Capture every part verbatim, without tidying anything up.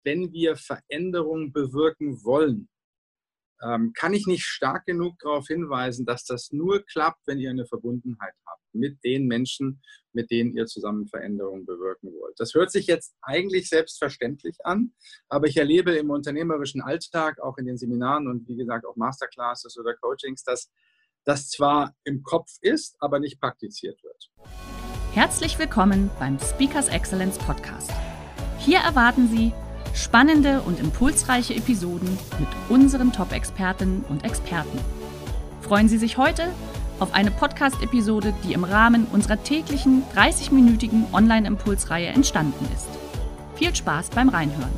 wenn wir Veränderungen bewirken wollen, ähm, kann ich nicht stark genug darauf hinweisen, dass das nur klappt, wenn ihr eine Verbundenheit habt mit den Menschen, mit denen ihr zusammen Veränderungen bewirken wollt. Das hört sich jetzt eigentlich selbstverständlich an, aber ich erlebe im unternehmerischen Alltag, auch in den Seminaren und wie gesagt auch Masterclasses oder Coachings, dass das zwar im Kopf ist, aber nicht praktiziert wird. Herzlich willkommen beim Speakers Excellence Podcast. Hier erwarten Sie spannende und impulsreiche Episoden mit unseren Top-Expertinnen und Experten. Freuen Sie sich heute auf eine Podcast-Episode, die im Rahmen unserer täglichen dreißig-minütigen Online-Impulsreihe entstanden ist. Viel Spaß beim Reinhören.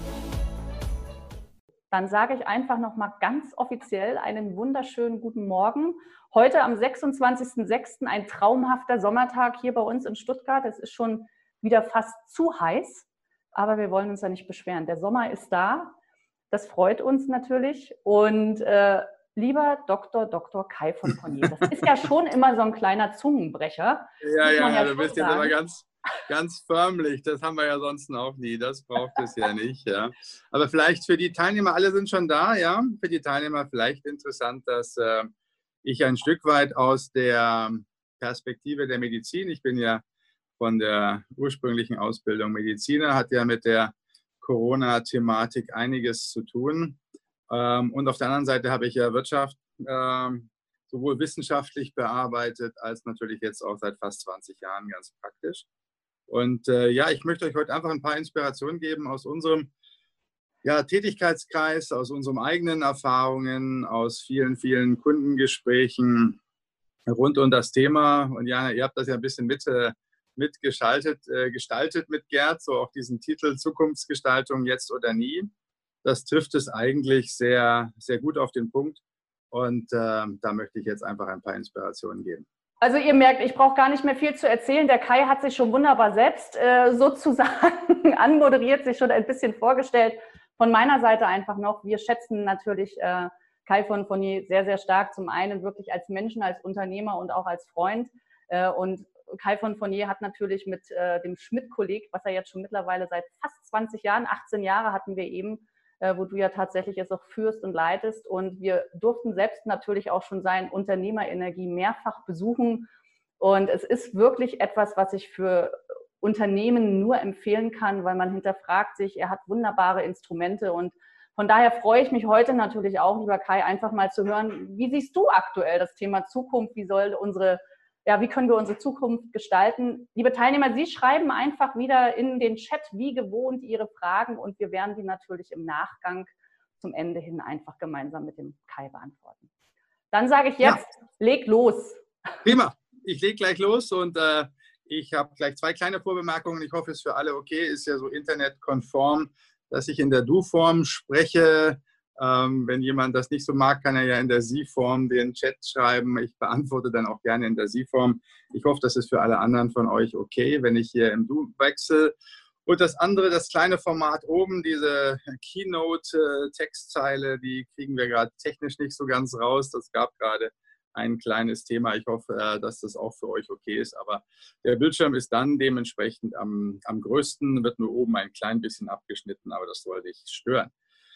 Dann sage ich einfach nochmal ganz offiziell einen wunderschönen guten Morgen. Heute am sechsundzwanzigsten sechsten ein traumhafter Sommertag hier bei uns in Stuttgart. Es ist schon wieder fast zu heiß, aber wir wollen uns ja nicht beschweren. Der Sommer ist da, das freut uns natürlich. Und äh, lieber Doktor Doktor Kai von Fournier, das ist ja schon immer so ein kleiner Zungenbrecher. Ja, ja, ja, du bist jetzt aber ganz... Ganz förmlich, das haben wir ja sonst auch nie, das braucht es ja nicht. Ja. Aber vielleicht für die Teilnehmer, alle sind schon da, ja, für die Teilnehmer vielleicht interessant, dass äh, ich ein Stück weit aus der Perspektive der Medizin, ich bin ja von der ursprünglichen Ausbildung Mediziner, hat ja mit der Corona-Thematik einiges zu tun. Ähm, und auf der anderen Seite habe ich ja Wirtschaft äh, sowohl wissenschaftlich bearbeitet, als natürlich jetzt auch seit fast zwanzig Jahren ganz praktisch. Und äh, ja, ich möchte euch heute einfach ein paar Inspirationen geben aus unserem ja, Tätigkeitskreis, aus unseren eigenen Erfahrungen, aus vielen, vielen Kundengesprächen rund um das Thema. Und Jana, ihr habt das ja ein bisschen mit, äh, mitgeschaltet, äh, gestaltet mit Gerd, so auch diesen Titel Zukunftsgestaltung jetzt oder nie. Das trifft es eigentlich sehr, sehr gut auf den Punkt. Und äh, da möchte ich jetzt einfach ein paar Inspirationen geben. Also ihr merkt, ich brauche gar nicht mehr viel zu erzählen. Der Kai hat sich schon wunderbar selbst äh, sozusagen anmoderiert, sich schon ein bisschen vorgestellt. Von meiner Seite einfach noch, wir schätzen natürlich äh, Kai von Fournier sehr, sehr stark. Zum einen wirklich als Menschen, als Unternehmer und auch als Freund. Äh, und Kai von Fournier hat natürlich mit äh, dem Schmidt-Kolleg, was er jetzt schon mittlerweile seit fast zwanzig Jahren, achtzehn Jahre hatten wir eben, äh, wo du ja tatsächlich es auch führst und leitest. Und wir durften selbst natürlich auch schon sein Unternehmerenergie mehrfach besuchen. Und es ist wirklich etwas, was ich für Unternehmen nur empfehlen kann, weil man hinterfragt sich, er hat wunderbare Instrumente. Und von daher freue ich mich heute natürlich auch, lieber Kai, einfach mal zu hören, wie siehst du aktuell das Thema Zukunft? Wie soll unsere, ja, wie können wir unsere Zukunft gestalten? Liebe Teilnehmer, Sie schreiben einfach wieder in den Chat wie gewohnt Ihre Fragen und wir werden die natürlich im Nachgang zum Ende hin einfach gemeinsam mit dem Kai beantworten. Dann sage ich jetzt, ja. Leg los. Prima, ich lege gleich los und äh, ich habe gleich zwei kleine Vorbemerkungen. Ich hoffe, es ist für alle okay, ist ja so internetkonform, dass ich in der Du-Form spreche. Ähm, wenn jemand das nicht so mag, kann er ja in der Sie-Form den Chat schreiben. Ich beantworte dann auch gerne in der Sie-Form. Ich hoffe, das ist für alle anderen von euch okay, wenn ich hier im Du wechsle. Und das andere, das kleine Format oben, diese Keynote-Textzeile, die kriegen wir gerade technisch nicht so ganz raus. Das gab gerade ein kleines Thema. Ich hoffe, dass das auch für euch okay ist. Aber der Bildschirm ist dann dementsprechend am, am größten, wird nur oben ein klein bisschen abgeschnitten, aber das soll nicht stören.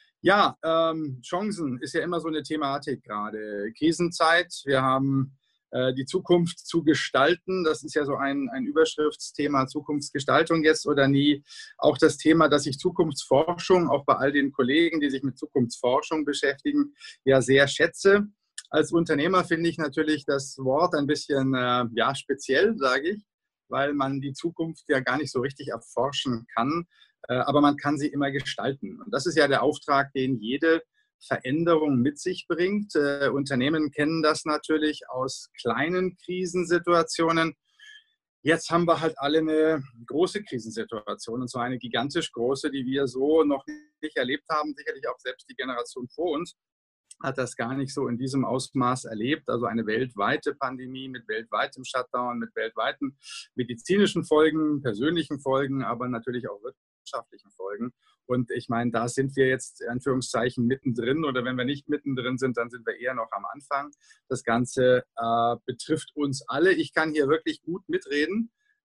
Ja, ähm, Chancen ist ja immer so eine Thematik gerade. Krisenzeit, wir haben äh, die Zukunft zu gestalten. Das ist ja so ein, ein Überschriftsthema, Zukunftsgestaltung jetzt oder nie. Auch das Thema, dass ich Zukunftsforschung, auch bei all den Kollegen, die sich mit Zukunftsforschung beschäftigen, ja sehr schätze. Als Unternehmer finde ich natürlich das Wort ein bisschen äh, ja, speziell, sage ich, weil man die Zukunft ja gar nicht so richtig erforschen kann, äh, aber man kann sie immer gestalten. Und das ist ja der Auftrag, den jede Veränderung mit sich bringt. Äh, Unternehmen kennen das natürlich aus kleinen Krisensituationen. Jetzt haben wir halt alle eine große Krisensituation, und zwar eine gigantisch große, die wir so noch nicht erlebt haben, sicherlich auch selbst die Generation vor uns hat das gar nicht so in diesem Ausmaß erlebt. Also eine weltweite Pandemie mit weltweitem Shutdown, mit weltweiten medizinischen Folgen, persönlichen Folgen, aber natürlich auch wirtschaftlichen Folgen. Und ich meine, da sind wir jetzt in Anführungszeichen mittendrin, oder wenn wir nicht mittendrin sind, dann sind wir eher noch am Anfang. Das Ganze äh, betrifft uns alle. Ich kann hier wirklich gut mitreden,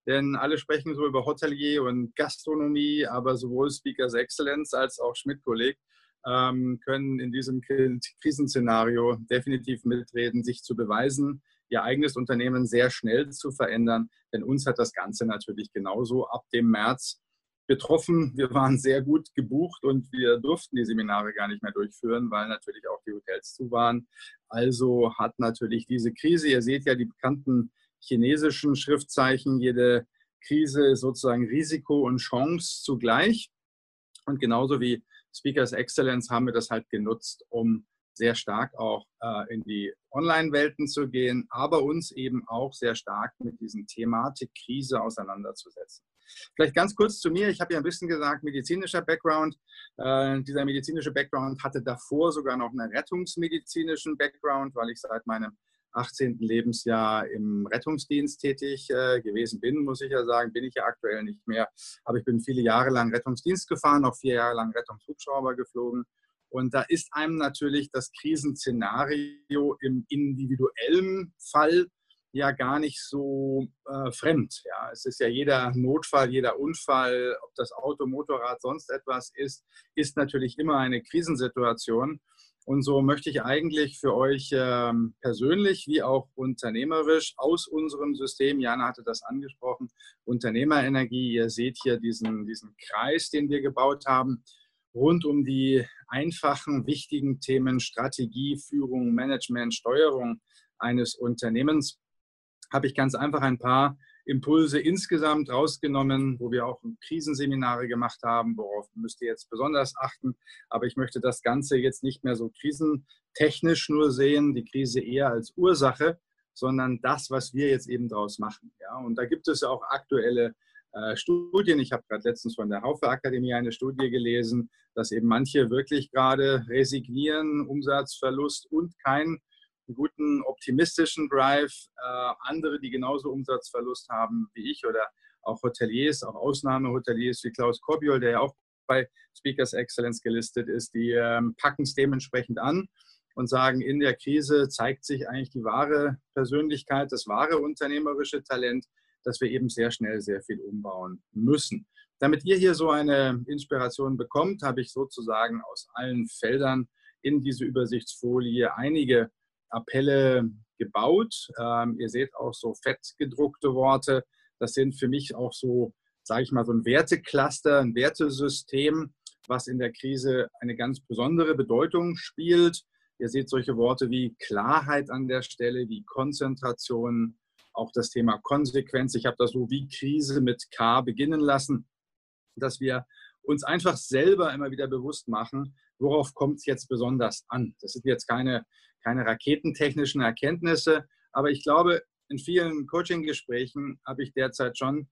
Denn alle sprechen so über Hotelier und Gastronomie, aber sowohl Speakers Excellence als auch Schmidt-Kolleg ähm, können in diesem Krisenszenario definitiv mitreden, sich zu beweisen, ihr eigenes Unternehmen sehr schnell zu verändern. Denn uns hat das Ganze natürlich genauso ab dem März betroffen. Wir waren sehr gut gebucht und wir durften die Seminare gar nicht mehr durchführen, weil natürlich auch die Hotels zu waren. Also hat natürlich diese Krise, ihr seht ja die bekannten chinesischen Schriftzeichen, jede Krise ist sozusagen Risiko und Chance zugleich. Und genauso wie Speakers Excellence haben wir das halt genutzt, um sehr stark auch äh, in die Online-Welten zu gehen, aber uns eben auch sehr stark mit diesem Thematik Krise auseinanderzusetzen. Vielleicht ganz kurz zu mir. Ich habe ja ein bisschen gesagt, medizinischer Background. Äh, dieser medizinische Background hatte davor sogar noch einen rettungsmedizinischen Background, weil ich seit meinem achtzehnten Lebensjahr im Rettungsdienst tätig äh, gewesen bin, muss ich ja sagen, bin ich ja aktuell nicht mehr. Aber ich bin viele Jahre lang Rettungsdienst gefahren, auch vier Jahre lang Rettungshubschrauber geflogen. Und da ist einem natürlich das Krisenszenario im individuellen Fall ja gar nicht so äh, fremd. Ja. Es ist ja jeder Notfall, jeder Unfall, ob das Auto, Motorrad, sonst etwas ist, ist natürlich immer eine Krisensituation. Und so möchte ich eigentlich für euch ähm, persönlich wie auch unternehmerisch aus unserem System, Jana hatte das angesprochen, Unternehmerenergie, ihr seht hier diesen, diesen Kreis, den wir gebaut haben, rund um die einfachen, wichtigen Themen Strategie, Führung, Management, Steuerung eines Unternehmens, habe ich ganz einfach ein paar Impulse insgesamt rausgenommen, wo wir auch Krisenseminare gemacht haben, worauf müsst ihr jetzt besonders achten. Aber ich möchte das Ganze jetzt nicht mehr so krisentechnisch nur sehen, die Krise eher als Ursache, sondern das, was wir jetzt eben daraus machen. Ja, und da gibt es auch aktuelle äh, Studien. Ich habe gerade letztens von der Haufe Akademie eine Studie gelesen, dass eben manche wirklich gerade resignieren, Umsatzverlust und kein guten optimistischen Drive, äh, andere, die genauso Umsatzverlust haben wie ich oder auch Hoteliers, auch Ausnahmehoteliers wie Klaus Korbiol, der ja auch bei Speakers Excellence gelistet ist, die ähm, packen es dementsprechend an und sagen, in der Krise zeigt sich eigentlich die wahre Persönlichkeit, das wahre unternehmerische Talent, dass wir eben sehr schnell sehr viel umbauen müssen. Damit ihr hier so eine Inspiration bekommt, habe ich sozusagen aus allen Feldern in diese Übersichtsfolie einige Appelle gebaut. Ähm, ihr seht auch so fett gedruckte Worte. Das sind für mich auch so, sage ich mal, so ein Wertecluster, ein Wertesystem, was in der Krise eine ganz besondere Bedeutung spielt. Ihr seht solche Worte wie Klarheit an der Stelle, wie Konzentration, auch das Thema Konsequenz. Ich habe das so wie Krise mit K beginnen lassen, dass wir uns einfach selber immer wieder bewusst machen, worauf kommt es jetzt besonders an. Das sind jetzt keine, keine raketentechnischen Erkenntnisse, aber ich glaube, in vielen Coaching-Gesprächen habe ich derzeit schon,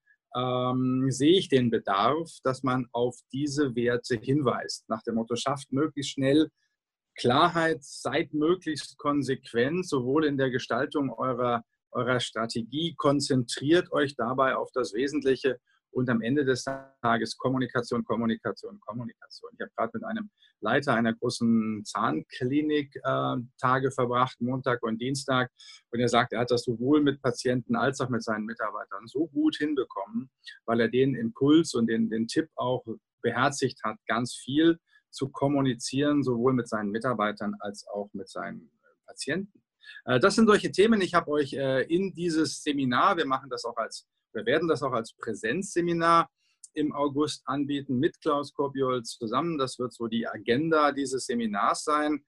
ähm, sehe ich den Bedarf, dass man auf diese Werte hinweist. Nach dem Motto, schafft möglichst schnell Klarheit, seid möglichst konsequent, sowohl in der Gestaltung eurer, eurer Strategie, konzentriert euch dabei auf das Wesentliche. Und am Ende des Tages Kommunikation, Kommunikation, Kommunikation. Ich habe gerade mit einem Leiter einer großen Zahnklinik äh, Tage verbracht, Montag und Dienstag. Und er sagt, er hat das sowohl mit Patienten als auch mit seinen Mitarbeitern so gut hinbekommen, weil er den Impuls und den, den Tipp auch beherzigt hat, ganz viel zu kommunizieren, sowohl mit seinen Mitarbeitern als auch mit seinen Patienten. Äh, das sind solche Themen. Ich habe euch äh, in dieses Seminar, wir machen das auch als Wir werden das auch als Präsenzseminar im August anbieten mit Klaus Korbiol zusammen. Das wird so die Agenda dieses Seminars sein.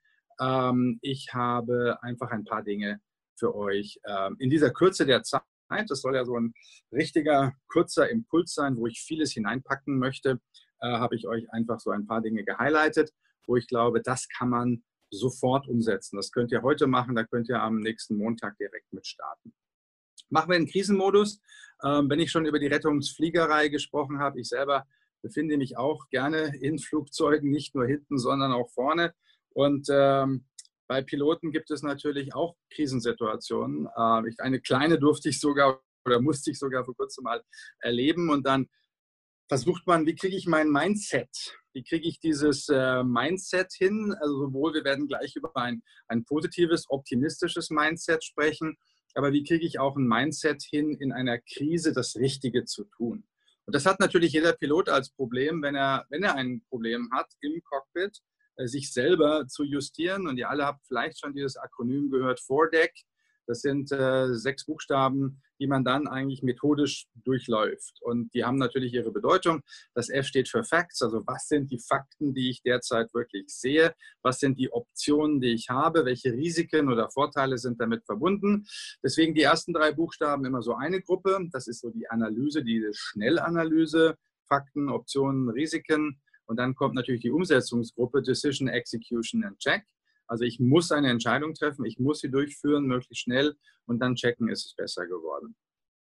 Ich habe einfach ein paar Dinge für euch in dieser Kürze der Zeit. Das soll ja so ein richtiger, kurzer Impuls sein, wo ich vieles hineinpacken möchte. Habe ich euch einfach so ein paar Dinge gehighlightet, wo ich glaube, das kann man sofort umsetzen. Das könnt ihr heute machen, da könnt ihr am nächsten Montag direkt mit starten. Machen wir einen Krisenmodus. Ähm, wenn ich schon über die Rettungsfliegerei gesprochen habe, ich selber befinde mich auch gerne in Flugzeugen, nicht nur hinten, sondern auch vorne. Und ähm, bei Piloten gibt es natürlich auch Krisensituationen. Äh, ich, eine kleine durfte ich sogar oder musste ich sogar vor kurzem mal erleben. Und dann versucht man, wie kriege ich mein Mindset? Wie kriege ich dieses äh, Mindset hin? Also sowohl, wir werden gleich über ein, ein positives, optimistisches Mindset sprechen, aber wie kriege ich auch ein Mindset hin, in einer Krise das Richtige zu tun. Und das hat natürlich jeder Pilot als Problem, wenn er, wenn er ein Problem hat im Cockpit, sich selber zu justieren. Und ihr alle habt vielleicht schon dieses Akronym gehört, four deck. Das sind äh, sechs Buchstaben, die man dann eigentlich methodisch durchläuft. Und die haben natürlich ihre Bedeutung. Das F steht für Facts, also was sind die Fakten, die ich derzeit wirklich sehe? Was sind die Optionen, die ich habe? Welche Risiken oder Vorteile sind damit verbunden? Deswegen die ersten drei Buchstaben immer so eine Gruppe. Das ist so die Analyse, die Schnellanalyse, Fakten, Optionen, Risiken. Und dann kommt natürlich die Umsetzungsgruppe Decision, Execution and Check. Also ich muss eine Entscheidung treffen, ich muss sie durchführen, möglichst schnell und dann checken, ist es besser geworden.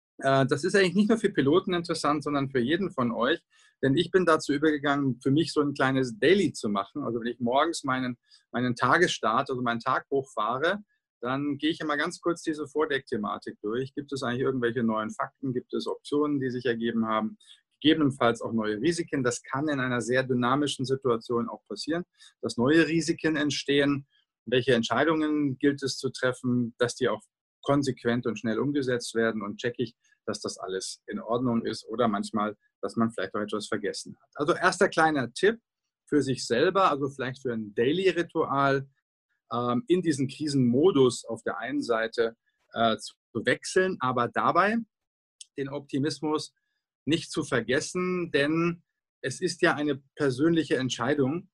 Das ist eigentlich nicht nur für Piloten interessant, sondern für jeden von euch, denn ich bin dazu übergegangen, für mich so ein kleines Daily zu machen. Also wenn ich morgens meinen, meinen Tagesstart, also meinen Tag hochfahre, dann gehe ich immer ganz kurz diese Vordeck-Thematik durch. Gibt es eigentlich irgendwelche neuen Fakten? Gibt es Optionen, die sich ergeben haben? Gegebenenfalls auch neue Risiken. Das kann in einer sehr dynamischen Situation auch passieren, dass neue Risiken entstehen. Welche Entscheidungen gilt es zu treffen, dass die auch konsequent und schnell umgesetzt werden, und checke ich, dass das alles in Ordnung ist oder manchmal, dass man vielleicht auch etwas vergessen hat. Also erster kleiner Tipp für sich selber, also vielleicht für ein Daily-Ritual, ähm, in diesen Krisenmodus auf der einen Seite äh, zu wechseln, aber dabei den Optimismus nicht zu vergessen, denn es ist ja eine persönliche Entscheidung,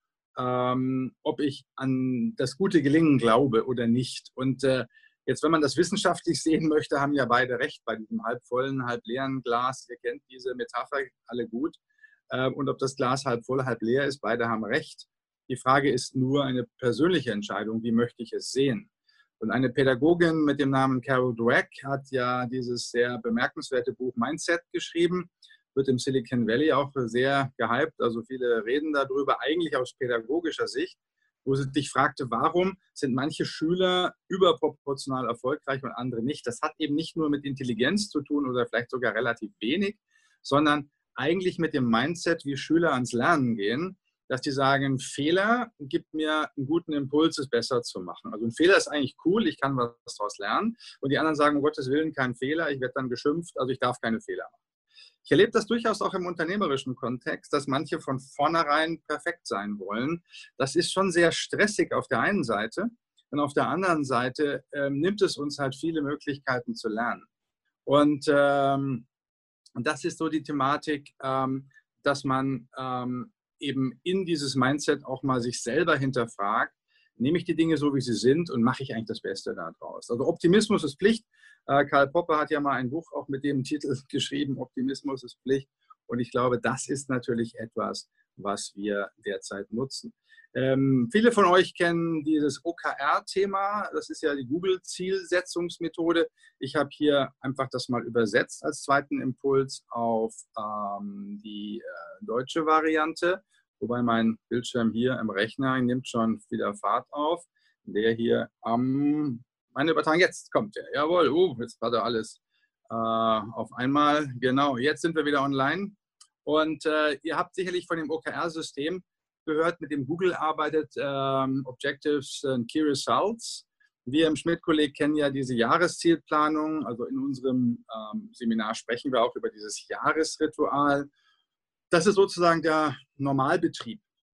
ähm, ob ich an das gute Gelingen glaube oder nicht. Und äh, jetzt, wenn man das wissenschaftlich sehen möchte, haben ja beide recht bei diesem halb vollen, halb leeren Glas. Ihr kennt diese Metapher alle gut. Äh, und ob das Glas halb voll, halb leer ist, beide haben recht. Die Frage ist nur eine persönliche Entscheidung, wie möchte ich es sehen? Und eine Pädagogin mit dem Namen Carol Dweck hat ja dieses sehr bemerkenswerte Buch Mindset geschrieben, wird im Silicon Valley auch sehr gehypt, also viele reden darüber, eigentlich aus pädagogischer Sicht, wo sie dich fragte, warum sind manche Schüler überproportional erfolgreich und andere nicht. Das hat eben nicht nur mit Intelligenz zu tun oder vielleicht sogar relativ wenig, sondern eigentlich mit dem Mindset, wie Schüler ans Lernen gehen, dass die sagen, Fehler gibt mir einen guten Impuls, es besser zu machen. Also ein Fehler ist eigentlich cool, ich kann was daraus lernen. Und die anderen sagen, um Gottes Willen, kein Fehler, ich werde dann geschimpft, also ich darf keine Fehler machen. Ich erlebe das durchaus auch im unternehmerischen Kontext, dass manche von vornherein perfekt sein wollen. Das ist schon sehr stressig auf der einen Seite. Und auf der anderen Seite ähm, nimmt es uns halt viele Möglichkeiten zu lernen. Und, ähm, und das ist so die Thematik, ähm, dass man ähm, eben in dieses Mindset auch mal sich selber hinterfragt, nehme ich die Dinge so, wie sie sind und mache ich eigentlich das Beste daraus. Also Optimismus ist Pflicht. Karl Popper hat ja mal ein Buch auch mit dem Titel geschrieben, Optimismus ist Pflicht. Und ich glaube, das ist natürlich etwas, was wir derzeit nutzen. Ähm, viele von euch kennen dieses O K R-Thema. Das ist ja die Google-Zielsetzungsmethode. Ich habe hier einfach das mal übersetzt als zweiten Impuls auf ähm, die äh, deutsche Variante. Wobei mein Bildschirm hier im Rechner nimmt schon wieder Fahrt auf. Der hier am... Ähm, Meine Übertragung, jetzt kommt er. Jawohl, uh, jetzt hat er alles äh, auf einmal. Genau, jetzt sind wir wieder online. Und äh, ihr habt sicherlich von dem O K R-System gehört, mit dem Google arbeitet, ähm, Objectives and Key Results. Wir im Schmidt-Kolleg kennen ja diese Jahreszielplanung. Also in unserem ähm, Seminar sprechen wir auch über dieses Jahresritual. Das ist sozusagen der Normalbetrieb,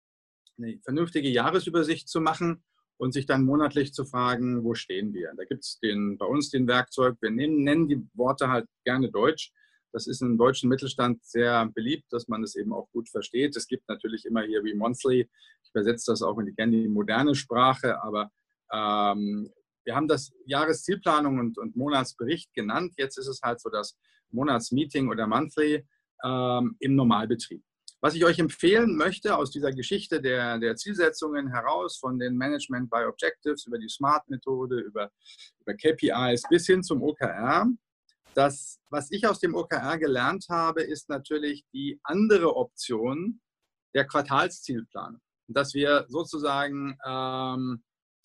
eine vernünftige Jahresübersicht zu machen und sich dann monatlich zu fragen, wo stehen wir. Da gibt es bei uns den Werkzeug, wir nehmen, nennen die Worte halt gerne Deutsch. Das ist im deutschen Mittelstand sehr beliebt, dass man es eben auch gut versteht. Es gibt natürlich immer hier wie Monthly, ich übersetze das auch in die, gerne die moderne Sprache, aber ähm, wir haben das Jahreszielplanung und, und Monatsbericht genannt. Jetzt ist es halt so das Monatsmeeting oder Monthly ähm, im Normalbetrieb. Was ich euch empfehlen möchte aus dieser Geschichte der, der Zielsetzungen heraus, von den Management by Objectives über die SMART-Methode, über, über K P Is bis hin zum O K R, das, was ich aus dem O K R gelernt habe, ist natürlich die andere Option der Quartalszielplanung. Dass wir sozusagen ähm,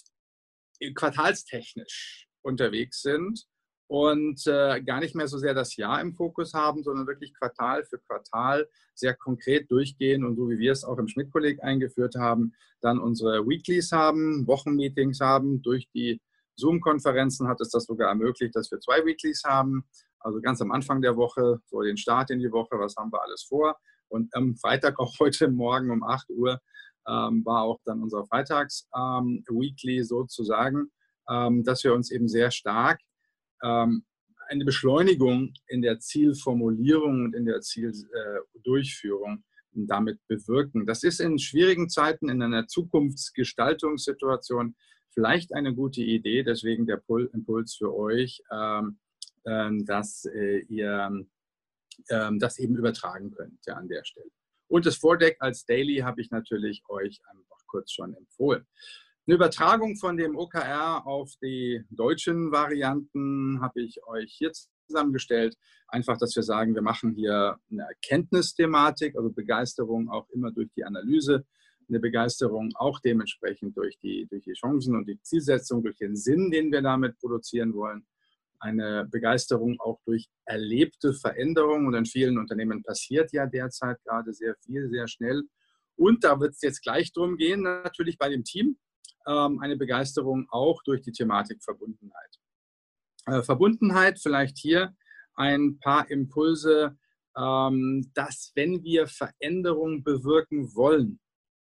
quartalstechnisch unterwegs sind und äh, gar nicht mehr so sehr das Jahr im Fokus haben, sondern wirklich Quartal für Quartal sehr konkret durchgehen und so wie wir es auch im Schmidt-Kolleg eingeführt haben, dann unsere Weeklies haben, Wochenmeetings haben, durch die Zoom-Konferenzen hat es das sogar ermöglicht, dass wir zwei Weeklies haben. Also ganz am Anfang der Woche, so den Start in die Woche, was haben wir alles vor. Und am Freitag, auch heute Morgen um acht Uhr, ähm, war auch dann unser Freitags-Weekly ähm, sozusagen, ähm, dass wir uns eben sehr stark ähm, eine Beschleunigung in der Zielformulierung und in der Zieldurchführung äh, damit bewirken. Das ist in schwierigen Zeiten, in einer Zukunftsgestaltungssituation vielleicht eine gute Idee. Deswegen der Impuls für euch, ähm, äh, dass äh, ihr äh, das eben übertragen könnt ja, an der Stelle. Und das Vordeck als Daily habe ich natürlich euch einfach kurz schon empfohlen. Eine Übertragung von dem O K R auf die deutschen Varianten habe ich euch hier zusammengestellt. Einfach, dass wir sagen, wir machen hier eine Erkenntnisthematik, also Begeisterung auch immer durch die Analyse, eine Begeisterung auch dementsprechend durch die, durch die Chancen und die Zielsetzung, durch den Sinn, den wir damit produzieren wollen. Eine Begeisterung auch durch erlebte Veränderungen und in vielen Unternehmen passiert ja derzeit gerade sehr viel, sehr schnell. Und da wird es jetzt gleich darum gehen, natürlich bei dem Team, eine Begeisterung auch durch die Thematik Verbundenheit. Äh, Verbundenheit, vielleicht hier ein paar Impulse, ähm, dass wenn wir Veränderungen bewirken wollen,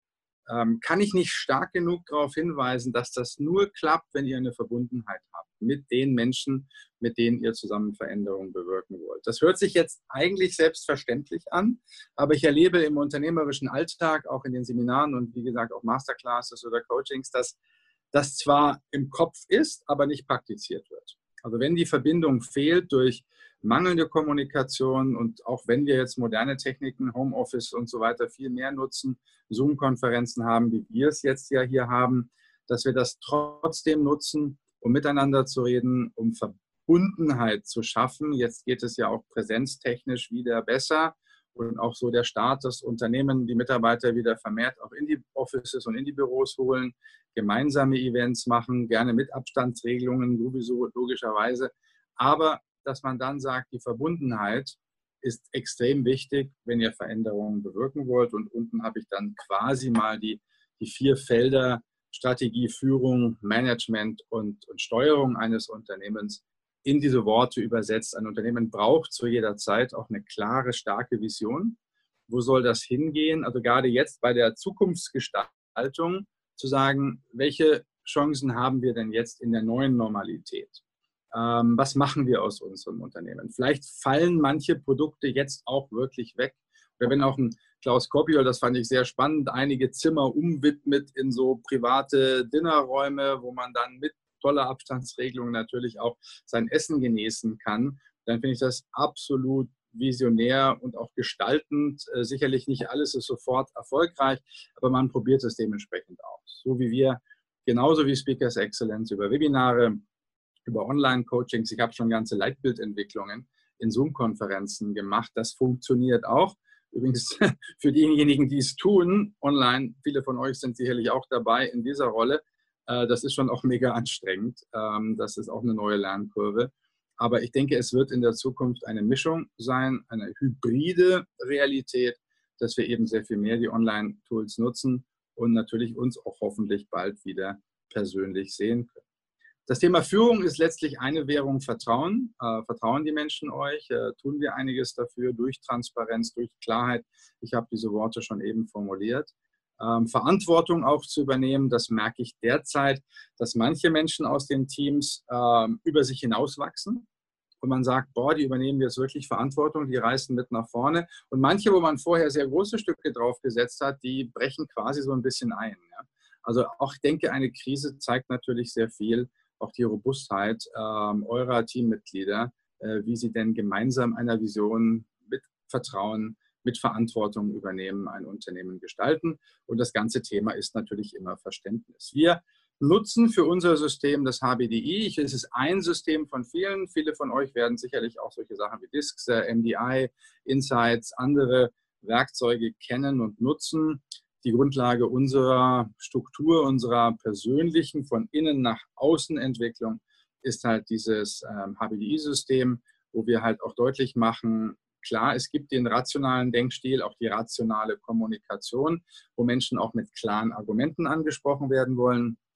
ähm, kann ich nicht stark genug darauf hinweisen, dass das nur klappt, wenn ihr eine Verbundenheit habt mit den Menschen, mit denen ihr zusammen Veränderungen bewirken wollt. Das hört sich jetzt eigentlich selbstverständlich an, aber ich erlebe im unternehmerischen Alltag, auch in den Seminaren und wie gesagt auch Masterclasses oder Coachings, dass das zwar im Kopf ist, aber nicht praktiziert wird. Also wenn die Verbindung fehlt durch mangelnde Kommunikation und auch wenn wir jetzt moderne Techniken, Homeoffice und so weiter viel mehr nutzen, Zoom-Konferenzen haben, wie wir es jetzt ja hier haben, dass wir das trotzdem nutzen, um miteinander zu reden, um Verbundenheit zu schaffen. Jetzt geht es ja auch präsenztechnisch wieder besser und auch so der Start, das Unternehmen, die Mitarbeiter wieder vermehrt auch in die Offices und in die Büros holen, gemeinsame Events machen, gerne mit Abstandsregelungen, sowieso logischerweise. Aber dass man dann sagt, die Verbundenheit ist extrem wichtig, wenn ihr Veränderungen bewirken wollt. Und unten habe ich dann quasi mal die, die vier Felder Strategie, Führung, Management und, und Steuerung eines Unternehmens in diese Worte übersetzt. Ein Unternehmen braucht zu jeder Zeit auch eine klare, starke Vision. Wo soll das hingehen? Also gerade jetzt bei der Zukunftsgestaltung zu sagen, welche Chancen haben wir denn jetzt in der neuen Normalität? Ähm, was machen wir aus unserem Unternehmen? Vielleicht fallen manche Produkte jetzt auch wirklich weg. Oder wenn auch ein Klaus Koppiol, das fand ich sehr spannend, einige Zimmer umwidmet in so private Dinnerräume, wo man dann mit toller Abstandsregelung natürlich auch sein Essen genießen kann, dann finde ich das absolut visionär und auch gestaltend. Äh, sicherlich nicht alles ist sofort erfolgreich, aber man probiert es dementsprechend aus. So wie wir, genauso wie Speakers Excellence über Webinare, über Online-Coachings, ich habe schon ganze Leitbildentwicklungen in Zoom-Konferenzen gemacht. Das funktioniert auch. Übrigens für diejenigen, die es tun, online, viele von euch sind sicherlich auch dabei in dieser Rolle. Das ist schon auch mega anstrengend. Das ist auch eine neue Lernkurve. Aber ich denke, es wird in der Zukunft eine Mischung sein, eine hybride Realität, dass wir eben sehr viel mehr die Online-Tools nutzen und natürlich uns auch hoffentlich bald wieder persönlich sehen können. Das Thema Führung ist letztlich eine Währung Vertrauen. Äh, vertrauen die Menschen euch? Äh, tun wir einiges dafür durch Transparenz, durch Klarheit? Ich habe diese Worte schon eben formuliert. Ähm, Verantwortung auch zu übernehmen, das merke ich derzeit, dass manche Menschen aus den Teams ähm, über sich hinauswachsen. Und man sagt, boah, die übernehmen jetzt wirklich Verantwortung, die reißen mit nach vorne. Und manche, wo man vorher sehr große Stücke drauf gesetzt hat, die brechen quasi so ein bisschen ein. Ja? Also auch, ich denke, eine Krise zeigt natürlich sehr viel, auch die Robustheit ähm, eurer Teammitglieder, äh, wie sie denn gemeinsam einer Vision mit Vertrauen, mit Verantwortung übernehmen, ein Unternehmen gestalten. Und das ganze Thema ist natürlich immer Verständnis. Wir nutzen für unser System das H B D I. Es ist ein System von vielen. Viele von euch werden sicherlich auch solche Sachen wie Discs, äh, M D I, Insights, andere Werkzeuge kennen und nutzen. Die Grundlage unserer Struktur, unserer persönlichen von innen nach außen Entwicklung ist halt dieses ähm, H B D I-System, wo wir halt auch deutlich machen, klar, es gibt den rationalen Denkstil, auch die rationale Kommunikation, wo Menschen auch mit klaren Argumenten angesprochen werden wollen.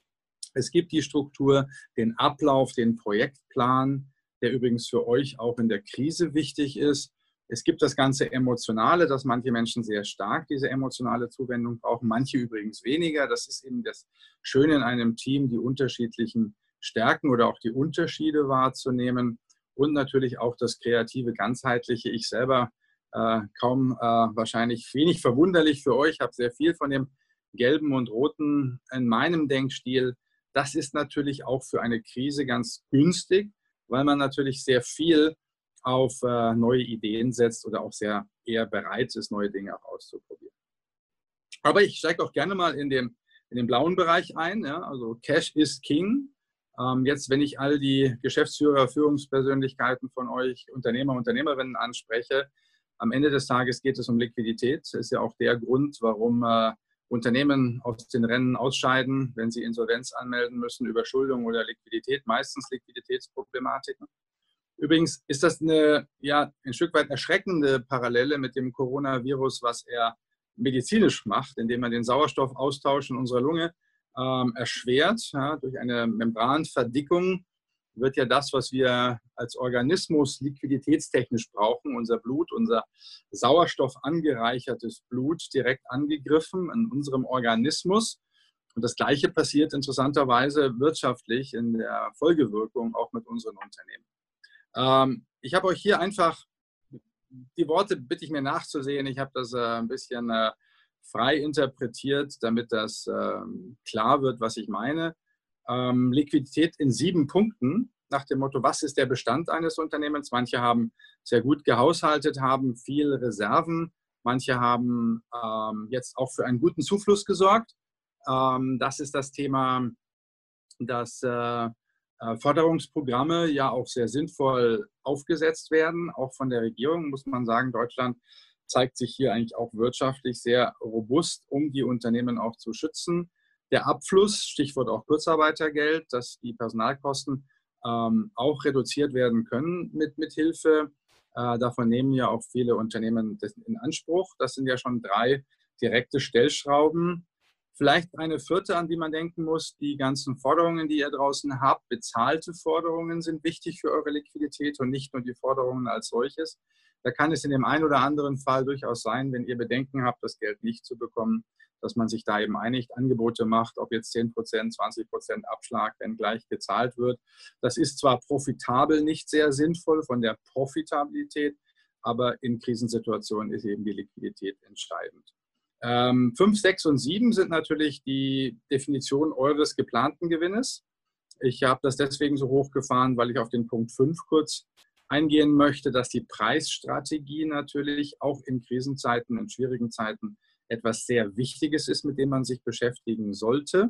Es gibt die Struktur, den Ablauf, den Projektplan, der übrigens für euch auch in der Krise wichtig ist. Es gibt das ganze Emotionale, dass manche Menschen sehr stark diese emotionale Zuwendung brauchen, manche übrigens weniger. Das ist eben das Schöne in einem Team, die unterschiedlichen Stärken oder auch die Unterschiede wahrzunehmen und natürlich auch das kreative, ganzheitliche. Ich selber äh, kaum äh, wahrscheinlich wenig verwunderlich für euch, habe sehr viel von dem Gelben und Roten in meinem Denkstil. Das ist natürlich auch für eine Krise ganz günstig, weil man natürlich sehr viel auf äh, neue Ideen setzt oder auch sehr eher bereit ist, neue Dinge auch auszuprobieren. Aber ich steige auch gerne mal in den, in den blauen Bereich ein. Ja? Also Cash is King. Ähm, jetzt, wenn ich all die Geschäftsführer, Führungspersönlichkeiten von euch, Unternehmer, Unternehmerinnen anspreche, am Ende des Tages geht es um Liquidität. Das ist ja auch der Grund, warum äh, Unternehmen aus den Rennen ausscheiden, wenn sie Insolvenz anmelden müssen, Überschuldung oder Liquidität, meistens Liquiditätsproblematiken. Übrigens ist das eine, ja, ein Stück weit erschreckende Parallele mit dem Coronavirus, was er medizinisch macht, indem er den Sauerstoffaustausch in unserer Lunge ähm, erschwert. Ja, durch eine Membranverdickung wird ja das, was wir als Organismus liquiditätstechnisch brauchen, unser Blut, unser Sauerstoff angereichertes Blut, direkt angegriffen in unserem Organismus. Und das Gleiche passiert interessanterweise wirtschaftlich in der Folgewirkung auch mit unseren Unternehmen. Ähm, ich habe euch hier einfach, die Worte bitte ich mir nachzusehen, ich habe das äh, ein bisschen äh, frei interpretiert, damit das äh, klar wird, was ich meine. Ähm, Liquidität in sieben Punkten, nach dem Motto, was ist der Bestand eines Unternehmens? Manche haben sehr gut gehaushaltet, haben viel Reserven, manche haben ähm, jetzt auch für einen guten Zufluss gesorgt. Ähm, das ist das Thema, dass äh, Förderungsprogramme ja auch sehr sinnvoll aufgesetzt werden, auch von der Regierung, muss man sagen. Deutschland zeigt sich hier eigentlich auch wirtschaftlich sehr robust, um die Unternehmen auch zu schützen. Der Abfluss, Stichwort auch Kurzarbeitergeld, dass die Personalkosten ähm, auch reduziert werden können mit, mit Hilfe. Äh, davon nehmen ja auch viele Unternehmen das in Anspruch. Das sind ja schon drei direkte Stellschrauben. Vielleicht eine vierte, an die man denken muss, die ganzen Forderungen, die ihr draußen habt, bezahlte Forderungen sind wichtig für eure Liquidität und nicht nur die Forderungen als solches. Da kann es in dem einen oder anderen Fall durchaus sein, wenn ihr Bedenken habt, das Geld nicht zu bekommen, dass man sich da eben einigt, Angebote macht, ob jetzt zehn Prozent, zwanzig Prozent Abschlag, wenn gleich gezahlt wird. Das ist zwar profitabel nicht sehr sinnvoll von der Profitabilität, aber in Krisensituationen ist eben die Liquidität entscheidend. Ähm, fünf, sechs und sieben sind natürlich die Definition eures geplanten Gewinnes. Ich habe das deswegen so hochgefahren, weil ich auf den Punkt fünf kurz eingehen möchte, dass die Preisstrategie natürlich auch in Krisenzeiten, in schwierigen Zeiten etwas sehr Wichtiges ist, mit dem man sich beschäftigen sollte.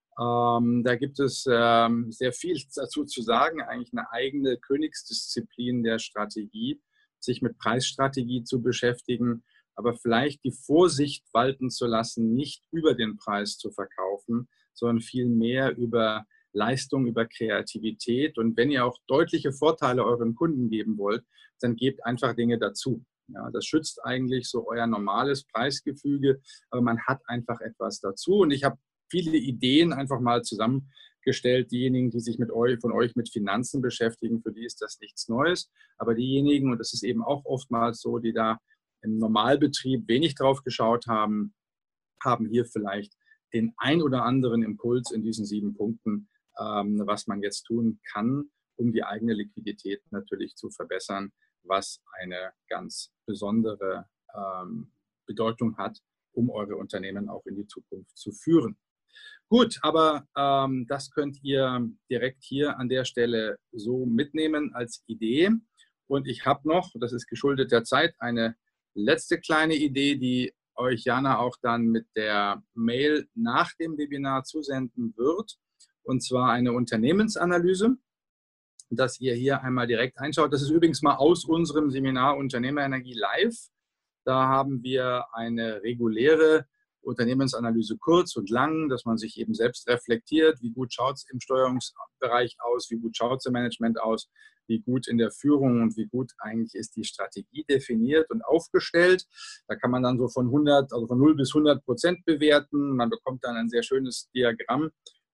Ähm, da gibt es ähm, sehr viel dazu zu sagen, eigentlich eine eigene Königsdisziplin der Strategie, sich mit Preisstrategie zu beschäftigen, aber vielleicht die Vorsicht walten zu lassen, nicht über den Preis zu verkaufen, sondern vielmehr über Leistung, über Kreativität. Und wenn ihr auch deutliche Vorteile euren Kunden geben wollt, dann gebt einfach Dinge dazu. Ja, das schützt eigentlich so euer normales Preisgefüge, aber man hat einfach etwas dazu. Und ich habe viele Ideen einfach mal zusammengestellt. Diejenigen, die sich mit euch, von euch mit Finanzen beschäftigen, für die ist das nichts Neues. Aber diejenigen, und das ist eben auch oftmals so, die da im Normalbetrieb wenig drauf geschaut haben, haben hier vielleicht den ein oder anderen Impuls in diesen sieben Punkten, ähm, was man jetzt tun kann, um die eigene Liquidität natürlich zu verbessern, was eine ganz besondere ähm, Bedeutung hat, um eure Unternehmen auch in die Zukunft zu führen. Gut, aber ähm, das könnt ihr direkt hier an der Stelle so mitnehmen als Idee. Und ich habe noch, das ist geschuldet der Zeit, eine letzte kleine Idee, die euch Jana auch dann mit der Mail nach dem Webinar zusenden wird. Und zwar eine Unternehmensanalyse, dass ihr hier einmal direkt einschaut. Das ist übrigens mal aus unserem Seminar Unternehmerenergie Live. Da haben wir eine reguläre Unternehmensanalyse kurz und lang, dass man sich eben selbst reflektiert, wie gut schaut es im Steuerungsbereich aus, wie gut schaut es im Management aus, wie gut in der Führung und wie gut eigentlich ist die Strategie definiert und aufgestellt. Da kann man dann so von hundert, also von null bis hundert Prozent bewerten. Man bekommt dann ein sehr schönes Diagramm,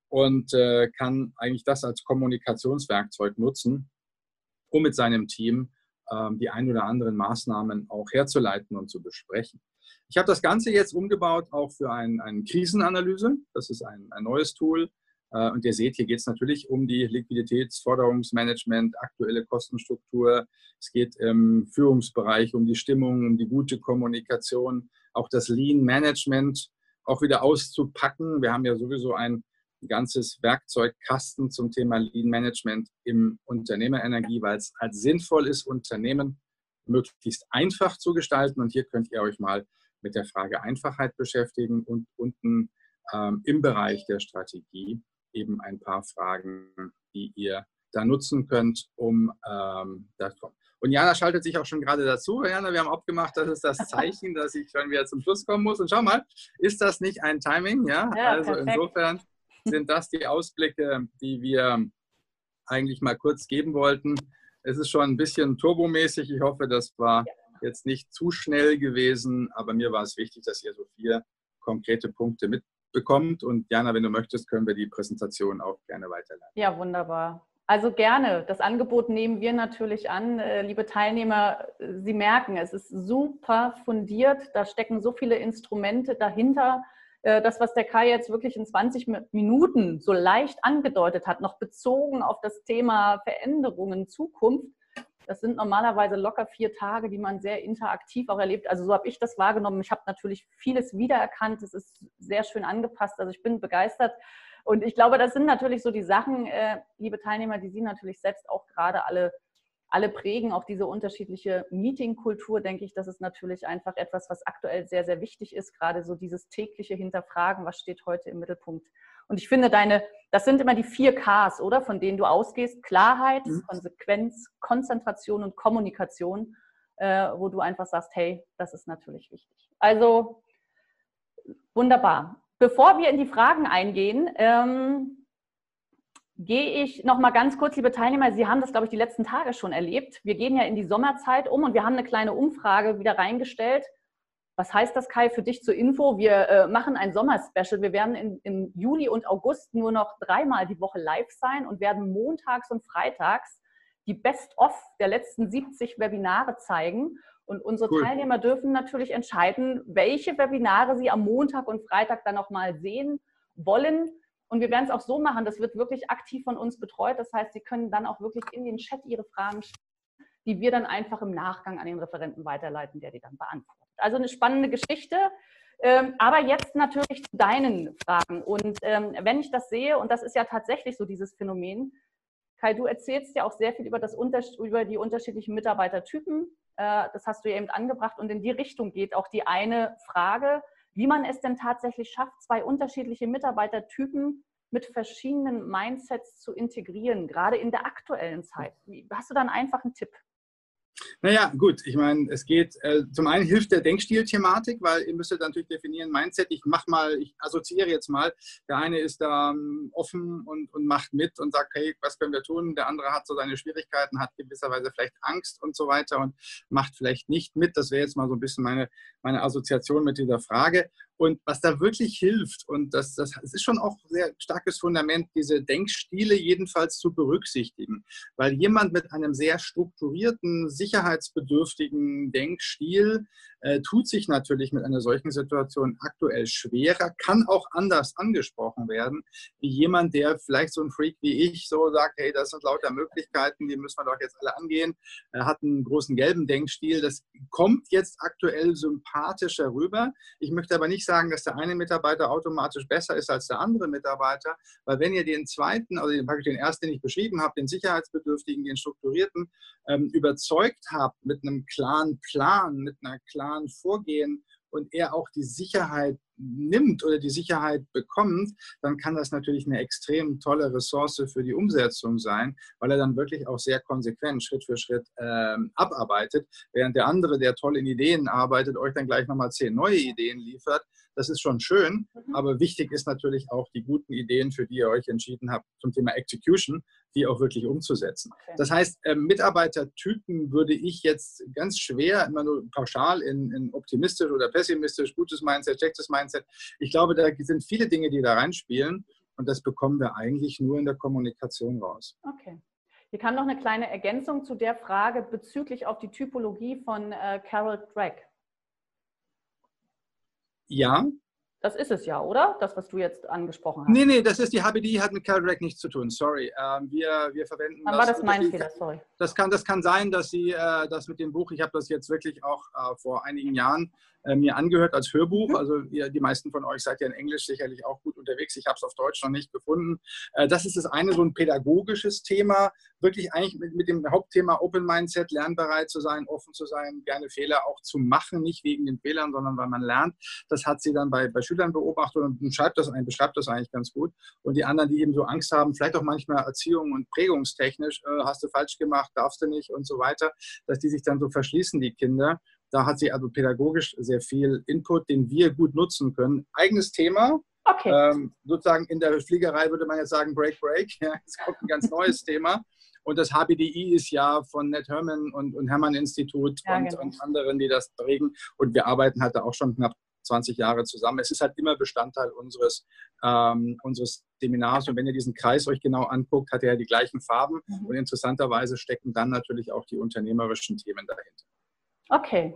und äh, kann eigentlich das als Kommunikationswerkzeug nutzen, um mit seinem Team ähm, die ein oder anderen Maßnahmen auch herzuleiten und zu besprechen. Ich habe das Ganze jetzt umgebaut auch für ein, eine Krisenanalyse. Das ist ein, ein neues Tool. Äh, und ihr seht, hier geht es natürlich um die Liquiditätsforderungsmanagement, aktuelle Kostenstruktur. Es geht im Führungsbereich um die Stimmung, um die gute Kommunikation, auch das Lean Management auch wieder auszupacken. Wir haben ja sowieso ein ganzes Werkzeugkasten zum Thema Lean Management im Unternehmerenergie, weil es halt sinnvoll ist, Unternehmen möglichst einfach zu gestalten. Und hier könnt ihr euch mal mit der Frage Einfachheit beschäftigen und unten ähm, im Bereich der Strategie eben ein paar Fragen, die ihr da nutzen könnt, um ähm, das zu kommen. Und Jana schaltet sich auch schon gerade dazu. Jana, wir haben abgemacht, das ist das Zeichen, dass ich schon wieder zum Schluss kommen muss. Und schau mal, ist das nicht ein Timing? Ja, ja also perfekt. Insofern sind das die Ausblicke, die wir eigentlich mal kurz geben wollten. Es ist schon ein bisschen turbomäßig. Ich hoffe, das war jetzt nicht zu schnell gewesen, aber mir war es wichtig, dass ihr so vier konkrete Punkte mitbekommt. Und Jana, wenn du möchtest, können wir die Präsentation auch gerne weiterleiten. Ja, wunderbar. Also gerne. Das Angebot nehmen wir natürlich an. Liebe Teilnehmer, Sie merken, es ist super fundiert. Da stecken so viele Instrumente dahinter. Das, was der Kai jetzt wirklich in zwanzig Minuten so leicht angedeutet hat, noch bezogen auf das Thema Veränderungen, Zukunft, das sind normalerweise locker vier Tage, die man sehr interaktiv auch erlebt. Also so habe ich das wahrgenommen. Ich habe natürlich vieles wiedererkannt. Es ist sehr schön angepasst. Also ich bin begeistert. Und ich glaube, das sind natürlich so die Sachen, äh, liebe Teilnehmer, die Sie natürlich selbst auch gerade alle, alle prägen, auch diese unterschiedliche Meetingkultur, denke ich, das ist natürlich einfach etwas, was aktuell sehr, sehr wichtig ist, gerade so dieses tägliche Hinterfragen, was steht heute im Mittelpunkt. Und ich finde, deine, das sind immer die vier Ks, oder, von denen du ausgehst: Klarheit, mhm. Konsequenz, Konzentration und Kommunikation, äh, wo du einfach sagst, hey, das ist natürlich wichtig. Also wunderbar. Bevor wir in die Fragen eingehen, ähm, gehe ich noch mal ganz kurz, liebe Teilnehmer, Sie haben das, glaube ich, die letzten Tage schon erlebt. Wir gehen ja in die Sommerzeit um und wir haben eine kleine Umfrage wieder reingestellt. Was heißt das, Kai, für dich zur Info? Wir äh, machen ein Sommerspecial. Wir werden in, im Juli und August nur noch dreimal die Woche live sein und werden montags und freitags die Best-of der letzten siebzig Webinare zeigen. Und unsere cool. Teilnehmer dürfen natürlich entscheiden, welche Webinare sie am Montag und Freitag dann nochmal sehen wollen. Und wir werden es auch so machen, das wird wirklich aktiv von uns betreut. Das heißt, Sie können dann auch wirklich in den Chat Ihre Fragen stellen, die wir dann einfach im Nachgang an den Referenten weiterleiten, der die dann beantwortet. Also eine spannende Geschichte. Ähm, aber jetzt natürlich zu deinen Fragen. Und ähm, wenn ich das sehe, und das ist ja tatsächlich so dieses Phänomen, Kai, du erzählst ja auch sehr viel über, das, über die unterschiedlichen Mitarbeitertypen. Das hast du ja eben angebracht. Und in die Richtung geht auch die eine Frage, wie man es denn tatsächlich schafft, zwei unterschiedliche Mitarbeitertypen mit verschiedenen Mindsets zu integrieren, gerade in der aktuellen Zeit. Hast du da einen einfachen Tipp? Naja, gut, ich meine, es geht, äh, zum einen hilft der Denkstil-Thematik, weil ihr müsstet natürlich definieren, Mindset, ich mach mal, ich assoziiere jetzt mal, der eine ist da ähm, offen und, und macht mit und sagt, hey, was können wir tun? Der andere hat so seine Schwierigkeiten, hat gewisserweise vielleicht Angst und so weiter und macht vielleicht nicht mit. Das wäre jetzt mal so ein bisschen meine, meine Assoziation mit dieser Frage. Und was da wirklich hilft, und das, das, das ist schon auch ein sehr starkes Fundament, diese Denkstile jedenfalls zu berücksichtigen. Weil jemand mit einem sehr strukturierten, sicherheitsbedürftigen Denkstil äh, tut sich natürlich mit einer solchen Situation aktuell schwerer, kann auch anders angesprochen werden, wie jemand, der vielleicht so ein Freak wie ich so sagt, hey, das sind lauter Möglichkeiten, die müssen wir doch jetzt alle angehen. Er hat einen großen gelben Denkstil, das kommt jetzt aktuell sympathischer rüber. Ich möchte aber nicht sagen, dass der eine Mitarbeiter automatisch besser ist als der andere Mitarbeiter, weil wenn ihr den zweiten, also den, den ersten, den ich beschrieben habe, den sicherheitsbedürftigen, den strukturierten, ähm, überzeugt habt mit einem klaren Plan, mit einer klaren Vorgehen und er auch die Sicherheit nimmt oder die Sicherheit bekommt, dann kann das natürlich eine extrem tolle Ressource für die Umsetzung sein, weil er dann wirklich auch sehr konsequent Schritt für Schritt ähm, abarbeitet, während der andere, der toll in Ideen arbeitet, euch dann gleich nochmal zehn neue Ideen liefert. Das ist schon schön, mhm. aber wichtig ist natürlich auch die guten Ideen, für die ihr euch entschieden habt zum Thema Execution, die auch wirklich umzusetzen. Okay. Das heißt, äh, Mitarbeitertypen würde ich jetzt ganz schwer immer nur pauschal in, in optimistisch oder pessimistisch, gutes Mindset, schlechtes Mindset. Ich glaube, da sind viele Dinge, die da reinspielen. Und das bekommen wir eigentlich nur in der Kommunikation raus. Okay. Hier kam noch eine kleine Ergänzung zu der Frage bezüglich auf die Typologie von äh, Carol Dweck. Ja. Das ist es ja, oder? Das, was du jetzt angesprochen hast. Nee, nee, das ist die H B D I, hat mit Carol Dweck nichts zu tun. Sorry. Ähm, wir, wir verwenden Dann das. war das mein Fehler, sorry. Das kann, das kann sein, dass Sie äh, das mit dem Buch, ich habe das jetzt wirklich auch äh, vor einigen Jahren äh, mir angehört als Hörbuch. Also ihr, die meisten von euch seid ja in Englisch sicherlich auch gut unterwegs. Ich habe es auf Deutsch noch nicht gefunden. Äh, das ist das eine, so ein pädagogisches Thema. Wirklich eigentlich mit, mit dem Hauptthema Open Mindset, lernbereit zu sein, offen zu sein, gerne Fehler auch zu machen, nicht wegen den Fehlern, sondern weil man lernt. Das hat sie dann bei, bei Schülern beobachtet und beschreibt das, beschreibt das eigentlich ganz gut. Und die anderen, die eben so Angst haben, vielleicht auch manchmal Erziehung und prägungstechnisch, äh, hast du falsch gemacht, darfst du nicht und so weiter, dass die sich dann so verschließen, die Kinder. Da hat sie also pädagogisch sehr viel Input, den wir gut nutzen können. Eigenes Thema. Okay. Ähm, sozusagen in der Fliegerei würde man jetzt sagen Break, Break. Ja, es kommt ein ganz neues Thema. Und das H B D I ist ja von Ned Herman und, und Hermann-Institut ja, und, genau. und anderen, die das prägen. Und wir arbeiten halt da auch schon knapp zwanzig Jahre zusammen. Es ist halt immer Bestandteil unseres, ähm, unseres Seminars. Und wenn ihr diesen Kreis euch genau anguckt, hat er ja die gleichen Farben. Mhm. Und interessanterweise stecken dann natürlich auch die unternehmerischen Themen dahinter. Okay.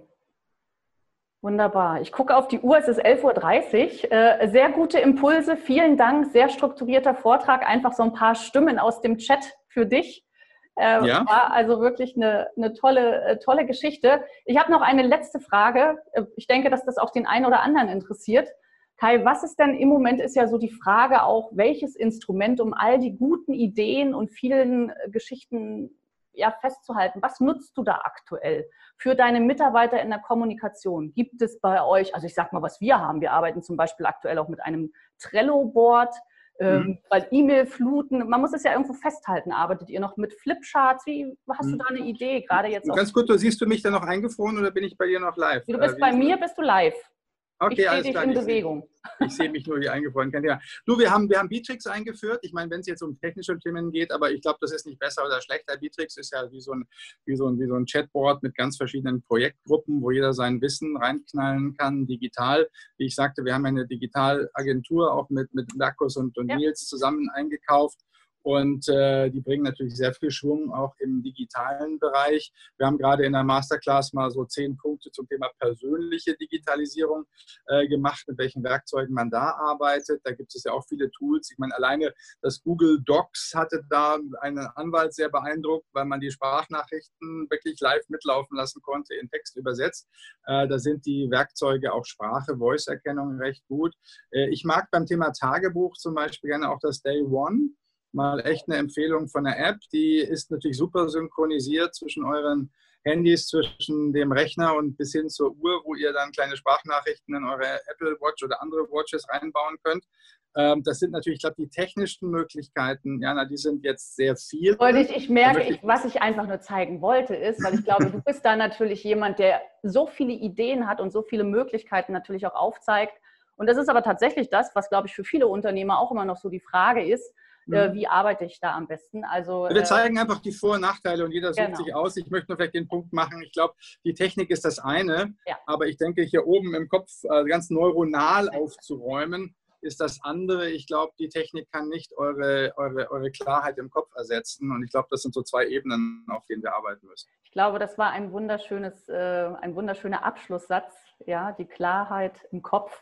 Wunderbar. Ich gucke auf die Uhr, es ist elf Uhr dreißig. Äh, sehr gute Impulse, vielen Dank, sehr strukturierter Vortrag, einfach so ein paar Stimmen aus dem Chat für dich. Äh, ja. War also wirklich eine, eine tolle, äh, tolle Geschichte. Ich habe noch eine letzte Frage. Ich denke, dass das auch den einen oder anderen interessiert. Kai, was ist denn im Moment, ist ja so die Frage auch, welches Instrument, um all die guten Ideen und vielen äh, Geschichten ja, festzuhalten, was nutzt du da aktuell für deine Mitarbeiter in der Kommunikation? Gibt es bei euch, also ich sag mal, was wir haben, wir arbeiten zum Beispiel aktuell auch mit einem Trello-Board, ähm, mhm. weil E-Mail-Fluten, man muss es ja irgendwo festhalten, arbeitet ihr noch mit Flipcharts? Wie hast mhm. du da eine Idee, gerade jetzt? Ganz kurz, siehst du mich da noch eingefroren oder bin ich bei dir noch live? Du bist äh, bei mir, bist du live. Okay, ich alles dich klar. in ich Bewegung. Sehe, ich sehe mich nur hier eingefroren. Ja. Du, wir haben, wir haben Bitrix eingeführt. Ich meine, wenn es jetzt um technische Themen geht, aber ich glaube, das ist nicht besser oder schlechter. Bitrix ist ja wie so, ein, wie, so ein, wie so ein Chatboard mit ganz verschiedenen Projektgruppen, wo jeder sein Wissen reinknallen kann, digital. Wie ich sagte, wir haben eine Digitalagentur auch mit, mit Markus und, und ja. Nils zusammen eingekauft. Und äh, die bringen natürlich sehr viel Schwung auch im digitalen Bereich. Wir haben gerade in der Masterclass mal so zehn Punkte zum Thema persönliche Digitalisierung äh, gemacht, mit welchen Werkzeugen man da arbeitet. Da gibt es ja auch viele Tools. Ich meine, alleine das Google Docs hatte da einen Anwalt sehr beeindruckt, weil man die Sprachnachrichten wirklich live mitlaufen lassen konnte, in Text übersetzt. Äh, da sind die Werkzeuge auch Sprache, Voice-Erkennung recht gut. Äh, ich mag beim Thema Tagebuch zum Beispiel gerne auch das Day One. Mal echt eine Empfehlung von der App, die ist natürlich super synchronisiert zwischen euren Handys, zwischen dem Rechner und bis hin zur Uhr, wo ihr dann kleine Sprachnachrichten in eure Apple Watch oder andere Watches reinbauen könnt. Das sind natürlich, ich glaube, die technischen Möglichkeiten, Jana, die sind jetzt sehr viel. Ich, ich merke, ich, was ich einfach nur zeigen wollte, ist, weil ich glaube, du bist da natürlich jemand, der so viele Ideen hat und so viele Möglichkeiten natürlich auch aufzeigt. Und das ist aber tatsächlich das, was, glaube ich, für viele Unternehmer auch immer noch so die Frage ist, Äh, wie arbeite ich da am besten? Also, wir zeigen einfach die Vor- und Nachteile und jeder sucht genau. sich aus. Ich möchte nur vielleicht den Punkt machen, ich glaube, die Technik ist das eine, ja. aber ich denke, hier oben im Kopf äh, ganz neuronal aufzuräumen, ist das andere. Ich glaube, die Technik kann nicht eure, eure, eure Klarheit im Kopf ersetzen und ich glaube, das sind so zwei Ebenen, auf denen wir arbeiten müssen. Ich glaube, das war ein, wunderschönes, äh, ein wunderschöner Abschlusssatz. Ja, die Klarheit im Kopf.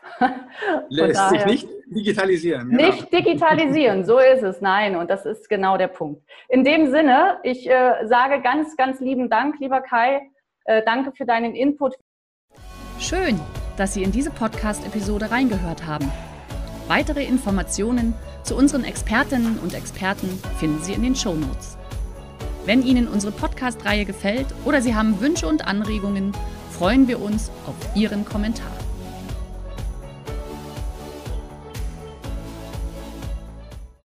Lässt daher, sich nicht digitalisieren. Genau. Nicht digitalisieren, so ist es. Nein, und das ist genau der Punkt. In dem Sinne, ich äh, sage ganz, ganz lieben Dank, lieber Kai. Äh, danke für deinen Input. Schön, dass Sie in diese Podcast-Episode reingehört haben. Weitere Informationen zu unseren Expertinnen und Experten finden Sie in den Shownotes. Wenn Ihnen unsere Podcast-Reihe gefällt oder Sie haben Wünsche und Anregungen, freuen wir uns auf Ihren Kommentar.